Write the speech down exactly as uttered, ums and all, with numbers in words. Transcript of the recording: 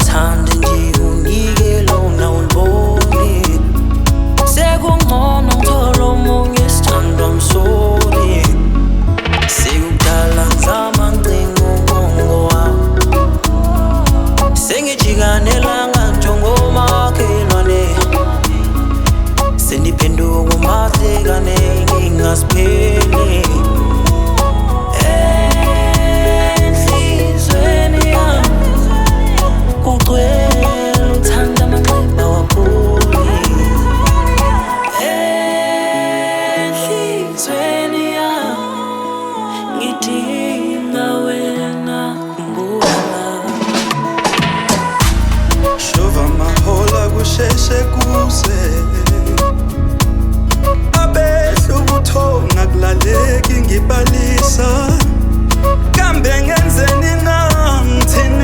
Ngithande nje unike lona ulibone. Sekungcono ngithola omunye sithandwa msoli. Sekudala ngizama ngicinga ubongo wami. Sengijika nelanga njengomakhelwane. Sendiphenduka umahlekane ngingasipheli. Enhlizweni yami kugcwele uthanda amanxeba wapholi. Enhlizweni yami ngidinga wena khumbula. Shova mahola kusheshe kuze abehla ubuthongo akulaleki ngibalisa kambe ngenzeni na ngithini